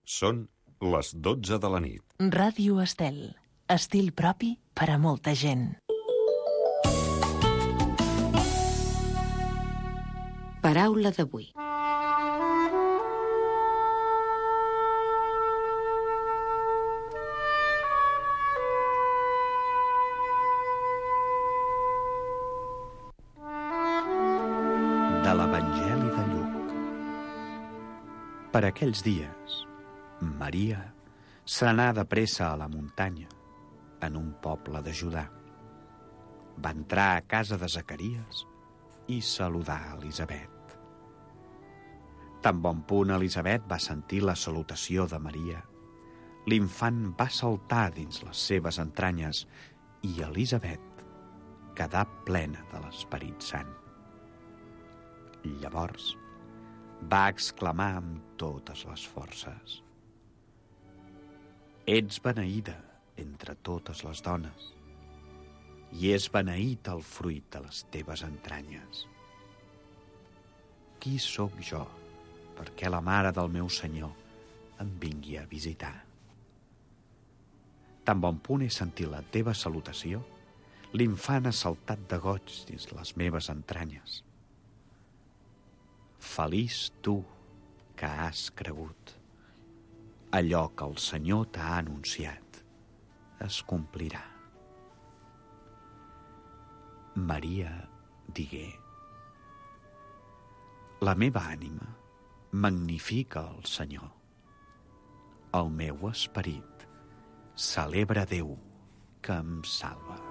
Són les 12 de la nit. Ràdio Estel. Estil propi per a molta gent. Paraula d'avui. De l'Evangeli de Lluc. Per aquells dies, Maria se n'anà de pressa a la muntanya, en un poble de Judà. Va entrar a casa de Zacaries i saludar Elisabet. Tan bon punt Elisabet va sentir la salutació de Maria, l'infant va saltar dins les seves entranyes i Elisabet quedà plena de l'Esperit Sant. Llavors va exclamar amb totes les forces: Ets beneïda entre totes les dones, i és beneït el fruit de les teves entranyes. Qui sóc jo perquè la mare del meu Senyor em vingui a visitar? Tan bon punt he sentit la teva salutació, l'infant ha saltat de goig dins les meves entranyes. Feliç tu que has cregut. Allò que el Senyor t'ha anunciat es complirà. Maria digué: La meva ànima magnifica el Senyor. El meu esperit celebra Déu que em salva.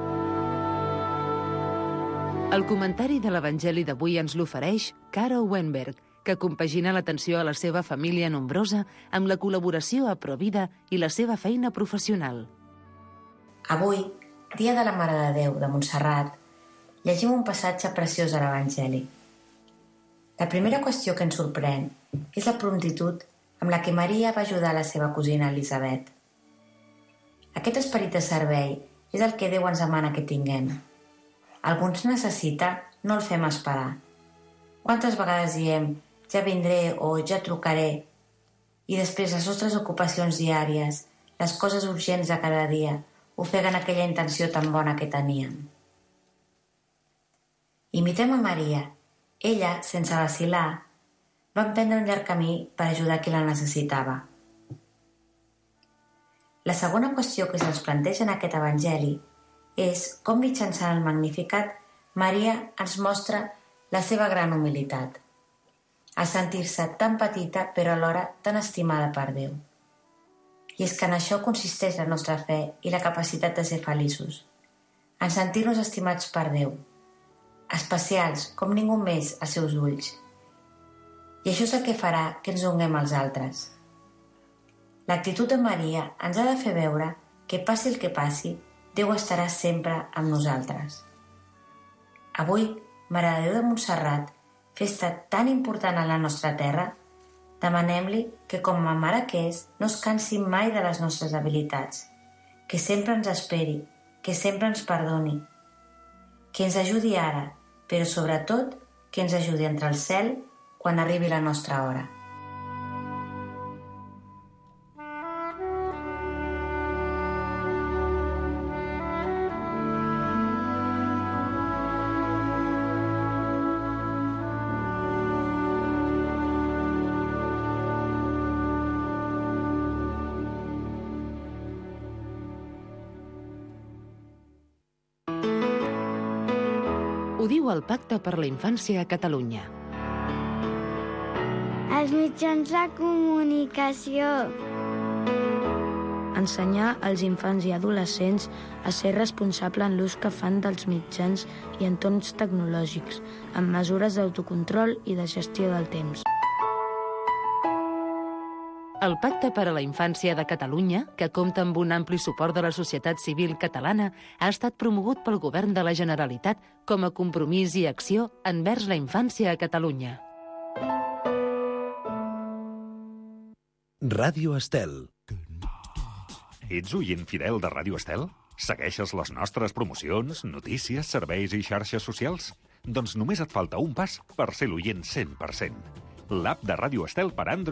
El comentari de l'Evangeli d'avui ens l'ofereix Caro Wenberg, que compagina l'atenció a la seva família nombrosa amb la col·laboració a Provida i la seva feina professional. Avui, dia de la Mare de Déu de Montserrat, llegim un passatge preciós de l'Evangeli. La primera qüestió que ens sorprèn és la promptitud amb la que Maria va ajudar la seva cosina Elisabet. Aquest esperit de servei és el que Déu ens demana que tinguem. Algú ens necessita, no el fem esperar. Quantes vegades diem ja vindré o ja trucaré, i després les nostres ocupacions diàries, les coses urgents de cada dia, ofeguen aquella intenció tan bona que teníem. Imitem a Maria. Ella, sense vacil·lar, va emprendre un llarg camí per ajudar qui la necessitava. La segona qüestió que se'ns planteja en aquest evangeli és com mitjançant el Magnificat Maria ens mostra la seva gran humilitat, a sentir-se tan petita però alhora tan estimada per Déu. I és que en això consisteix la nostra fe i la capacitat de ser feliços, en sentir-nos estimats per Déu, especials com ningú més als seus ulls. I això és el que farà que ens donem als altres. L'actitud de Maria ens ha de fer veure que passi el que passi, Déu estarà sempre amb nosaltres. Avui, Mare de Déu de Montserrat, festa tan important a la nostra terra, demanem-li que com a mare que és, no es cansi mai de les nostres habilitats, que sempre ens esperi, que sempre ens perdoni, que ens ajudi ara, però sobretot que ens ajudi entre el cel quan arribi la nostra hora. Ho diu el Pacte per la Infància a Catalunya. Els mitjans de comunicació. Ensenyar als infants i adolescents a ser responsables en l'ús que fan dels mitjans i entorns tecnològics, amb mesures d'autocontrol i de gestió del temps. El Pacte per a la Infància de Catalunya, que compta amb un ampli suport de la societat civil catalana, ha estat promogut pel Govern de la Generalitat com a compromís i acció envers la infància a Catalunya. Ràdio Estel. Ets oient fidel de Ràdio Estel? Segueixes les nostres promocions, notícies, serveis i xarxes socials? Doncs només et falta un pas per ser l'oient 100%. L'app de Ràdio Estel per Android